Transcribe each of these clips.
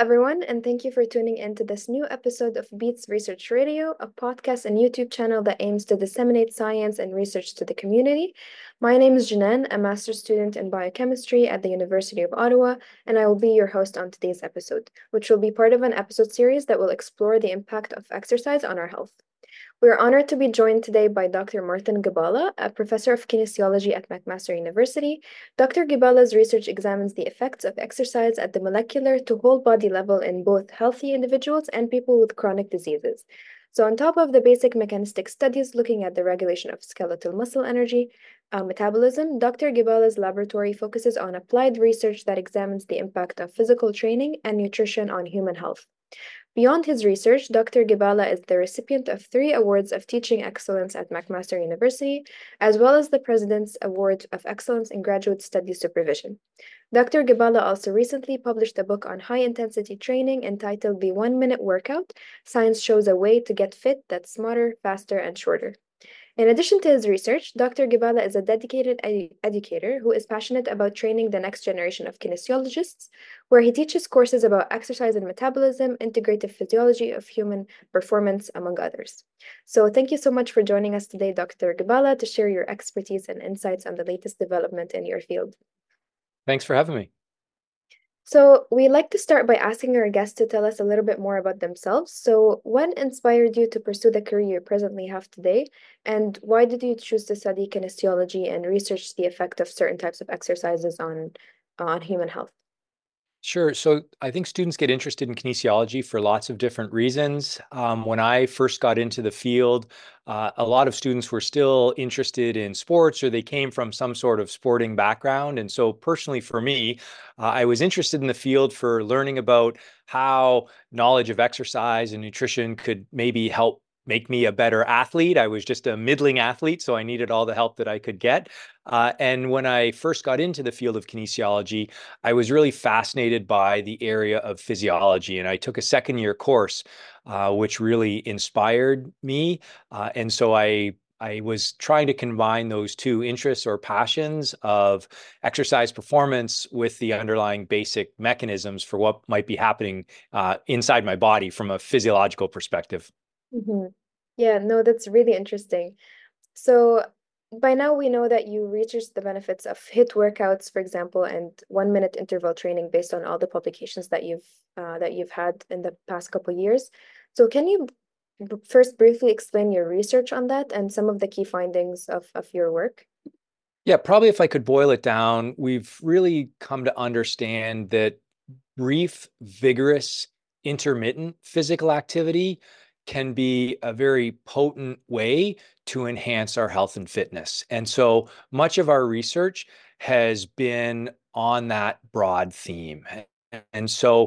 everyone, and thank you for tuning in to this new episode of Beats Research Radio, a podcast and YouTube channel that aims to disseminate science and research to the community. My name is Janan, a master's student in biochemistry at the University of Ottawa, and I will be your host on today's episode, which will be part of an episode series that will explore the impact of exercise on our health. We are honored to be joined today by Dr. Martin Gibala, a professor of kinesiology at McMaster University. Dr. Gibala's research examines the effects of exercise at the molecular to whole body level in both healthy individuals and people with chronic diseases. So, on top of the basic mechanistic studies looking at the regulation of skeletal muscle energy, metabolism, Dr. Gibala's laboratory focuses on applied research that examines the impact of physical training and nutrition on human health. Beyond his research, Dr. Gibala is the recipient of 3 awards of teaching excellence at McMaster University, as well as the President's Award of Excellence in Graduate Study Supervision. Dr. Gibala also recently published a book on high-intensity training entitled The 1 Minute Workout: Science Shows a Way to Get Fit That's Smarter, Faster, and Shorter. In addition to his research, Dr. Gibala is a dedicated educator who is passionate about training the next generation of kinesiologists, where he teaches courses about exercise and metabolism, integrative physiology of human performance, among others. So thank you so much for joining us today, Dr. Gibala, to share your expertise and insights on the latest development in your field. Thanks for having me. So we like to start by asking our guests to tell us a little bit more about themselves. So what inspired you to pursue the career you presently have today? And why did you choose to study kinesiology and research the effect of certain types of exercises on human health? Sure. So I think students get interested in kinesiology for lots of different reasons. When I first got into the field, a lot of students were still interested in sports or they came from some sort of sporting background. And so personally for me, I was interested in the field for learning about how knowledge of exercise and nutrition could maybe help make me a better athlete. I was just a middling athlete, so I needed all the help that I could get. And when I first got into the field of kinesiology, I was really fascinated by the area of physiology. And I took a second-year course, which really inspired me. And so I was trying to combine those two interests or passions of exercise performance with the underlying basic mechanisms for what might be happening inside my body from a physiological perspective. Mm-hmm. Yeah, no, that's really interesting. So by now we know that you researched the benefits of HIIT workouts, for example, and 1 minute interval training based on all the publications that you've had in the past couple years. So can you first briefly explain your research on that and some of the key findings of your work? Yeah, probably if I could boil it down, we've really come to understand that brief, vigorous, intermittent physical activity can be a very potent way to enhance our health and fitness. And so much of our research has been on that broad theme. And so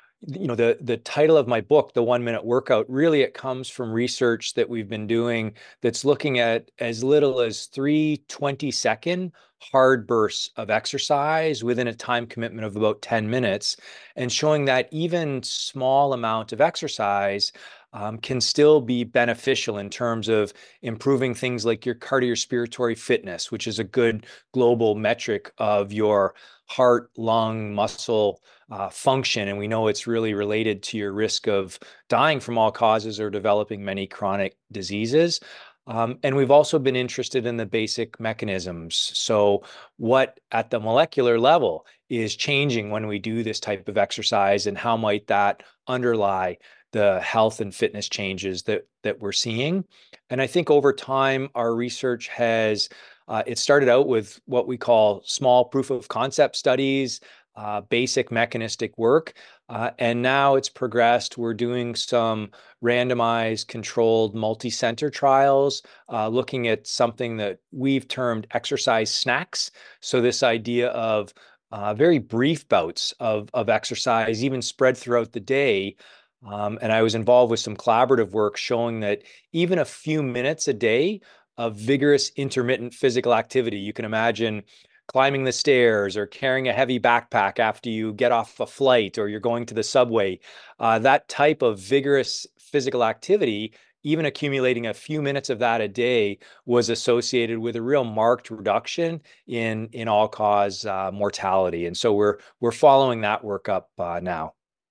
the title of my book, The 1 Minute Workout, really it comes from research that we've been doing that's looking at as little as 3 20-second hard bursts of exercise within a time commitment of about 10 minutes, and showing that even small amount of exercise can still be beneficial in terms of improving things like your cardiorespiratory fitness, which is a good global metric of your heart, lung, muscle function. And we know it's really related to your risk of dying from all causes or developing many chronic diseases. And we've also been interested in the basic mechanisms. So, what at the molecular level is changing when we do this type of exercise, and how might that underlie the health and fitness changes that we're seeing? And I think over time, our research has it started out with what we call small proof of concept studies, basic mechanistic work. And now it's progressed. We're doing some randomized, controlled, multi-center trials, looking at something that we've termed exercise snacks. So this idea of very brief bouts of exercise, even spread throughout the day. And I was involved with some collaborative work showing that even a few minutes a day of vigorous intermittent physical activity, you can imagine climbing the stairs or carrying a heavy backpack after you get off a flight or you're going to the subway. That type of vigorous physical activity, even accumulating a few minutes of that a day, was associated with a real marked reduction in all cause mortality. And so we're following that work up now.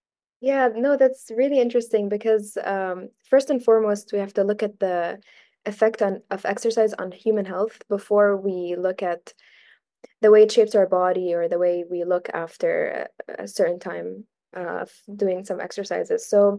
Yeah, no, that's really interesting because first and foremost, we have to look at the effect of exercise on human health before we look at the way it shapes our body or the way we look after a certain time of doing some exercises. So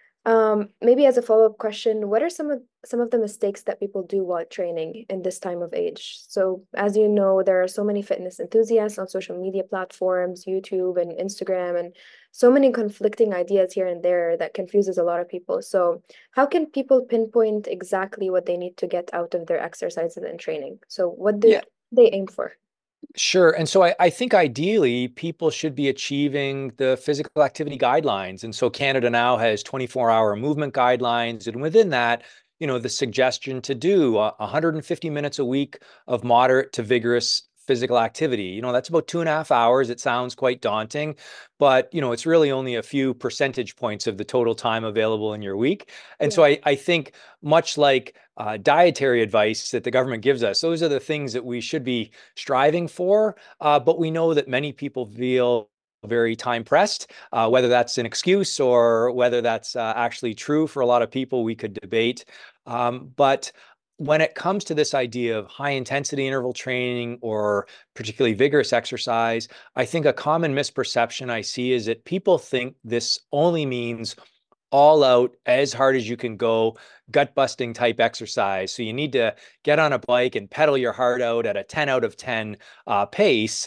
maybe as a follow-up question, what are some of the mistakes that people do while training in this time of age? So, as you know, there are so many fitness enthusiasts on social media platforms, YouTube and Instagram, and so many conflicting ideas here and there that confuses a lot of people. So, how can people pinpoint exactly what they need to get out of their exercises and training? So, what do Yeah, they aim for? sure. And so I think ideally people should be achieving the physical activity guidelines. And so Canada now has 24-hour movement guidelines. And within that, the suggestion to do 150 minutes a week of moderate to vigorous physical activity. That's about 2.5 hours. It sounds quite daunting, but it's really only a few percentage points of the total time available in your week. And Yeah. so I think much like dietary advice that the government gives us, those are the things that we should be striving for. But we know that many people feel very time pressed, whether that's an excuse or whether that's actually true for a lot of people, we could debate. But when it comes to this idea of high intensity interval training or particularly vigorous exercise, I think a common misperception I see is that people think this only means all out, as hard as you can go, gut busting type exercise. So you need to get on a bike and pedal your heart out at a 10 out of 10 pace.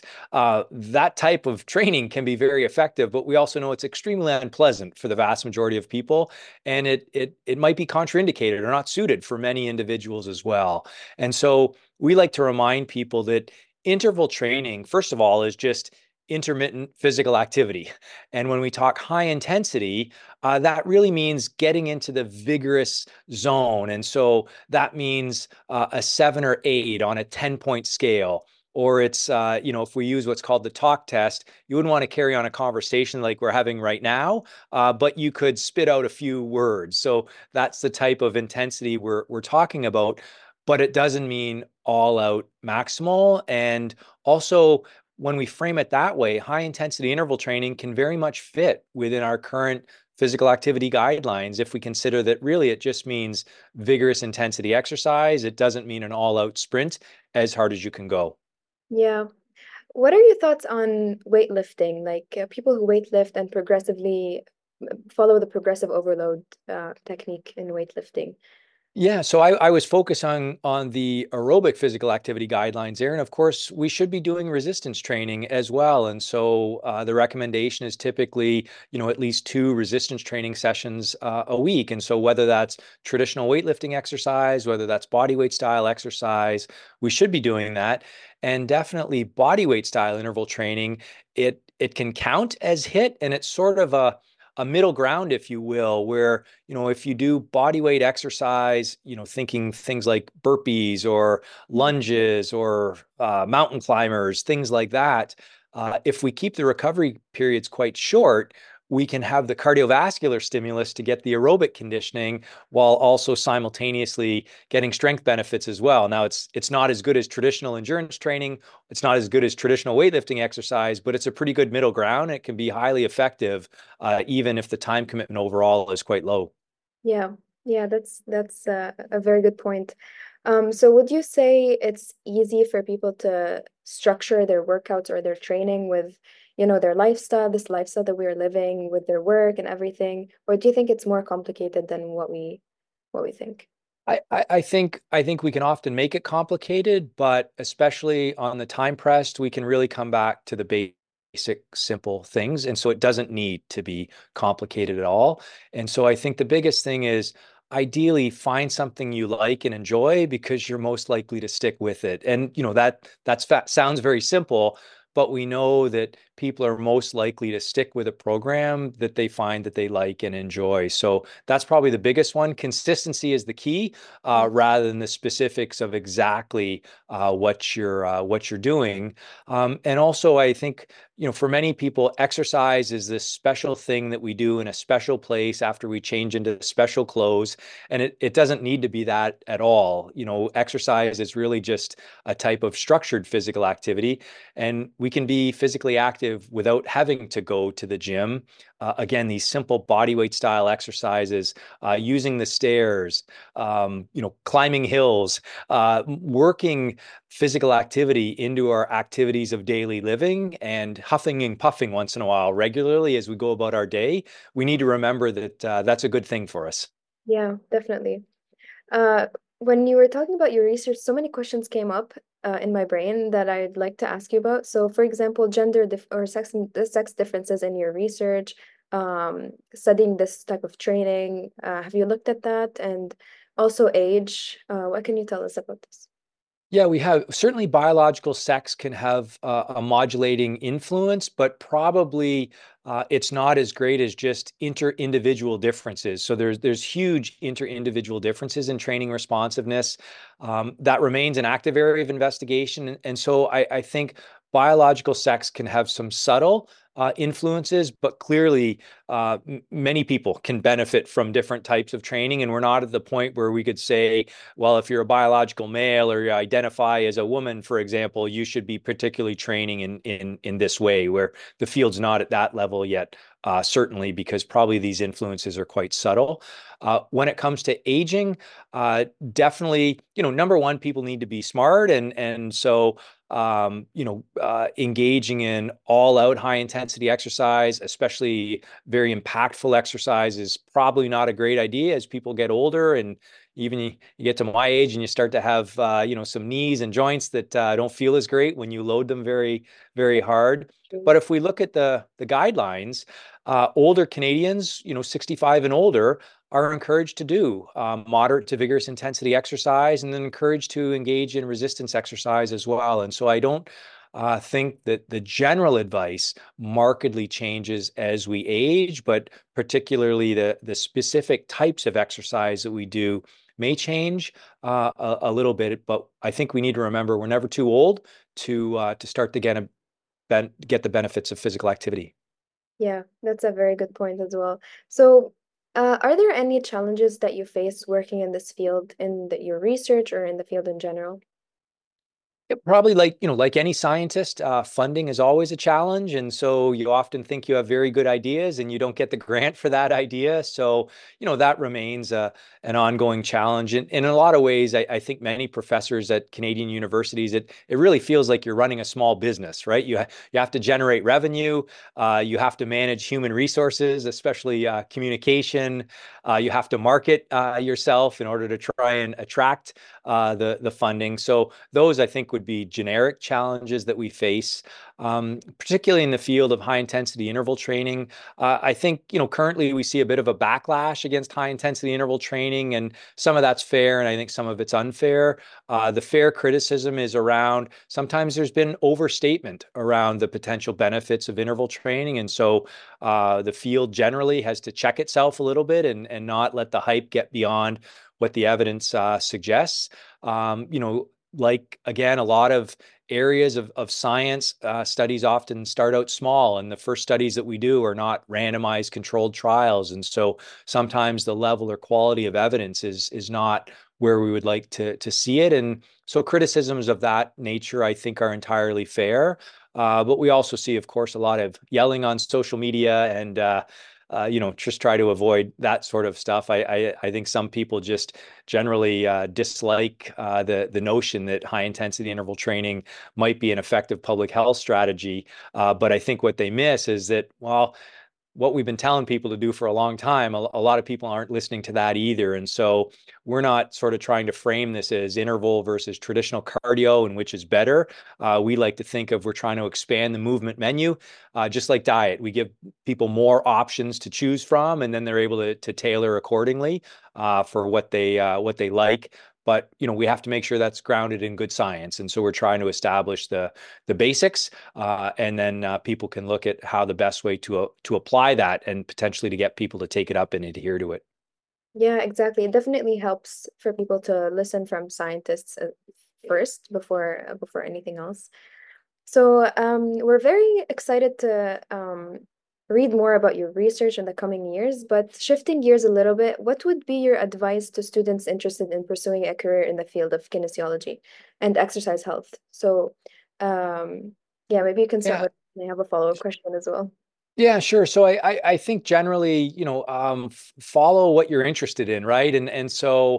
That type of training can be very effective, but we also know it's extremely unpleasant for the vast majority of people. And it might be contraindicated or not suited for many individuals as well. And so we like to remind people that interval training, first of all, is just intermittent physical activity. And when we talk high intensity, that really means getting into the vigorous zone. And so that means a 7 or 8 on a 10-point scale. Or it's, if we use what's called the talk test, you wouldn't want to carry on a conversation like we're having right now, but you could spit out a few words. So that's the type of intensity we're talking about. But it doesn't mean all out maximal. And also, when we frame it that way, high intensity interval training can very much fit within our current physical activity guidelines if we consider that really it just means vigorous intensity exercise. It doesn't mean an all out sprint as hard as you can go. Yeah. What are your thoughts on weightlifting? Like people who weightlift and progressively follow the progressive overload technique in weightlifting. Yeah, so I was focused on the aerobic physical activity guidelines there, and of course we should be doing resistance training as well. And so the recommendation is typically, at least 2 resistance training sessions a week. And so whether that's traditional weightlifting exercise, whether that's body weight style exercise, we should be doing that. And definitely body weight style interval training, it can count as HIIT, and it's sort of a middle ground, if you will, where, if you do body weight exercise, thinking things like burpees or lunges or mountain climbers, things like that, if we keep the recovery periods quite short, we can have the cardiovascular stimulus to get the aerobic conditioning while also simultaneously getting strength benefits as well. Now, it's not as good as traditional endurance training. It's not as good as traditional weightlifting exercise, but it's a pretty good middle ground. It can be highly effective, even if the time commitment overall is quite low. Yeah, yeah, that's a very good point. So would you say it's easy for people to structure their workouts or their training with, their lifestyle, this lifestyle that we're living with their work and everything, or do you think it's more complicated than what we think? I think we can often make it complicated, but especially on the time pressed, we can really come back to the basic, simple things. And so it doesn't need to be complicated at all. And so I think the biggest thing is ideally find something you like and enjoy because you're most likely to stick with it. And sounds very simple, but we know that people are most likely to stick with a program that they find that they like and enjoy. So that's probably the biggest one. Consistency is the key, rather than the specifics of exactly what you're doing. And also, I think for many people, exercise is this special thing that we do in a special place after we change into special clothes, and it doesn't need to be that at all. Exercise is really just a type of structured physical activity, and we can be physically active active without having to go to the gym. Again, these simple body weight style exercises, using the stairs, climbing hills, working physical activity into our activities of daily living and huffing and puffing once in a while regularly as we go about our day. We need to remember that that's a good thing for us. Yeah, definitely. Uh, when you were talking about your research, so many questions came up in my brain that I'd like to ask you about. So, for example, gender dif or sex differences in your research, studying this type of training. Have you looked at that? And also age. What can you tell us about this? Yeah, we have certainly biological sex can have a modulating influence, but probably it's not as great as just inter-individual differences. So there's huge inter-individual differences in training responsiveness. That remains an active area of investigation, and so I think biological sex can have some subtle influences, but clearly many people can benefit from different types of training, and we're not at the point where we could say, well, if you're a biological male or you identify as a woman, for example, you should be particularly training in this way, where the field's not at that level yet, certainly because probably these influences are quite subtle. When it comes to aging, definitely, number one, people need to be smart, and so engaging in all out high intensity exercise, especially very impactful exercise, is probably not a great idea as people get older. And even you get to my age and you start to have, some knees and joints that don't feel as great when you load them very, very hard. But if we look at the guidelines, older Canadians, 65 and older, are encouraged to do moderate to vigorous intensity exercise and then encouraged to engage in resistance exercise as well. And so I don't think that the general advice markedly changes as we age, but particularly the specific types of exercise that we do may change a little bit. But I think we need to remember we're never too old to start to get the benefits of physical activity. Yeah, that's a very good point as well. So, are there any challenges that you face working in this field in your research or in the field in general? Yeah, probably like any scientist, funding is always a challenge. And so you often think you have very good ideas and you don't get the grant for that idea. So, that remains an ongoing challenge. And in a lot of ways, I think many professors at Canadian universities, it really feels like you're running a small business, right? You have to generate revenue. You have to manage human resources, especially communication. You have to market yourself in order to try and attract the funding. So those, I think, would be generic challenges that we face, particularly in the field of high intensity interval training. I think, currently we see a bit of a backlash against high intensity interval training, and some of that's fair, and I think some of it's unfair. The fair criticism is around sometimes there's been overstatement around the potential benefits of interval training. And so the field generally has to check itself a little bit and not let the hype get beyond what the evidence suggests. Like again, a lot of areas of science, studies often start out small, and the first studies that we do are not randomized controlled trials. And so sometimes the level or quality of evidence is not where we would like to see it. And so criticisms of that nature, I think, are entirely fair. But we also see, of course, a lot of yelling on social media and just try to avoid that sort of stuff. I think some people just generally dislike the notion that high intensity interval training might be an effective public health strategy. But I think what they miss is that, well, what we've been telling people to do for a long time, a lot of people aren't listening to that either. And so we're not sort of trying to frame this as interval versus traditional cardio and which is better. We like to think of we're trying to expand the movement menu, just like diet. We give people more options to choose from, and then they're able to tailor accordingly for what they like. But we have to make sure that's grounded in good science, and so we're trying to establish the basics, and then people can look at how the best way to apply that and potentially to get people to take it up and adhere to it. Yeah, exactly. It definitely helps for people to listen from scientists first before anything else. So, we're very excited to read more about your research in the coming years, but shifting gears a little bit, what would be your advice to students interested in pursuing a career in the field of kinesiology and exercise health? So, yeah, maybe you can start Yeah, with. I have a follow-up question as well. Yeah, sure. So I think generally, follow what you're interested in, right? And so,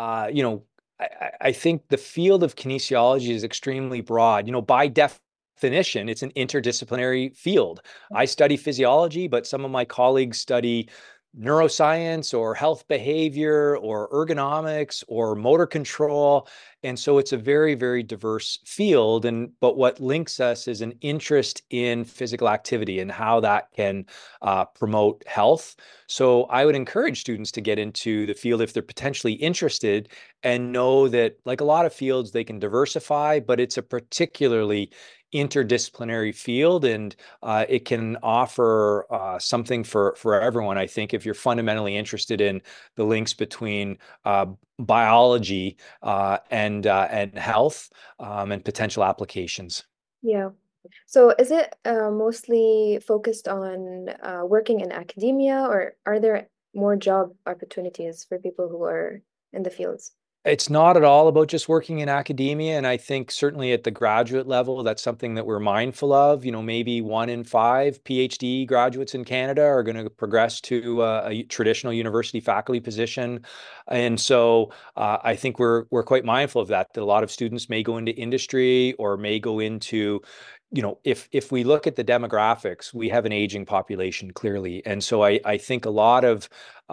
I think the field of kinesiology is extremely broad. By definition, it's an interdisciplinary field. I study physiology, but some of my colleagues study neuroscience or health behavior or ergonomics or motor control. And so it's a very, very diverse field. But what links us is an interest in physical activity and how that can promote health. So I would encourage students to get into the field if they're potentially interested and know that, like a lot of fields, they can diversify, but it's a particularly interdisciplinary field, and it can offer something for everyone. I think if you're fundamentally interested in the links between biology and health and potential applications. Yeah. So is it mostly focused on working in academia, or are there more job opportunities for people who are in the fields? It's not at all about just working in academia. And I think certainly at the graduate level, that's something that we're mindful of. Maybe 1 in 5 PhD graduates in Canada are going to progress to a traditional university faculty position. And so I think we're quite mindful of that a lot of students may go into industry or may go into, if we look at the demographics, we have an aging population clearly. And so I think a lot of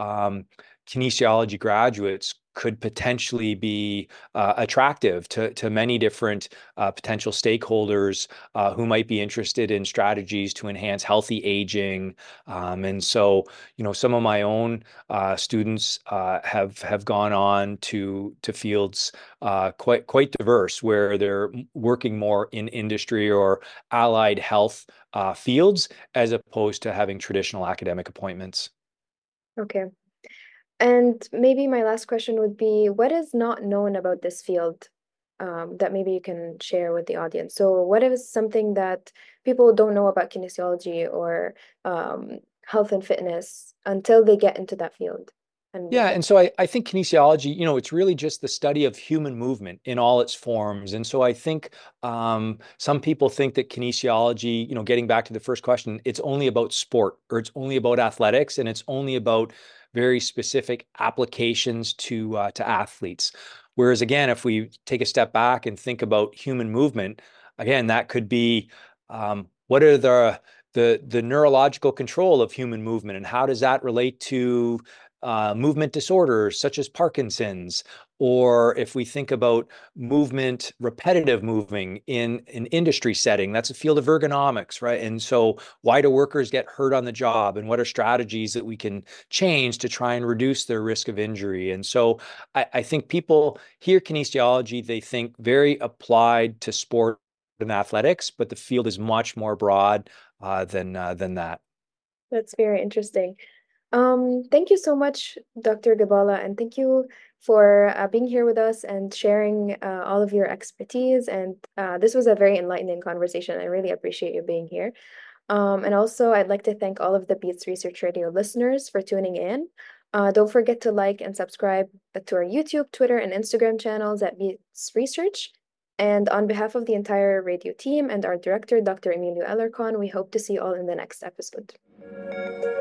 kinesiology graduates could potentially be attractive to many different potential stakeholders who might be interested in strategies to enhance healthy aging. And so, some of my own students have gone on to fields quite diverse, where they're working more in industry or allied health fields as opposed to having traditional academic appointments. Okay. And maybe my last question would be, what is not known about this field that maybe you can share with the audience? So, what is something that people don't know about kinesiology or health and fitness until they get into that field? And Yeah, and so I think kinesiology, it's really just the study of human movement in all its forms. And so I think some people think that kinesiology, getting back to the first question, it's only about sport or it's only about athletics and it's only about very specific applications to athletes. Whereas again, if we take a step back and think about human movement, again, that could be what are the neurological control of human movement and how does that relate to movement disorders such as Parkinson's, or if we think about movement, repetitive moving in an industry setting, that's a field of ergonomics, right? And so why do workers get hurt on the job and what are strategies that we can change to try and reduce their risk of injury? And so I think people hear kinesiology, they think very applied to sport and athletics, but the field is much more broad than that. that's very interesting. Thank you so much, Dr. Gabala, and thank you for being here with us and sharing all of your expertise. And this was a very enlightening conversation. I really appreciate you being here. And also, I'd like to thank all of the Beats Research Radio listeners for tuning in. Don't forget to like and subscribe to our YouTube, Twitter, and Instagram channels at Beats Research. And on behalf of the entire radio team and our director, Dr. Emilio Alarcon, we hope to see you all in the next episode.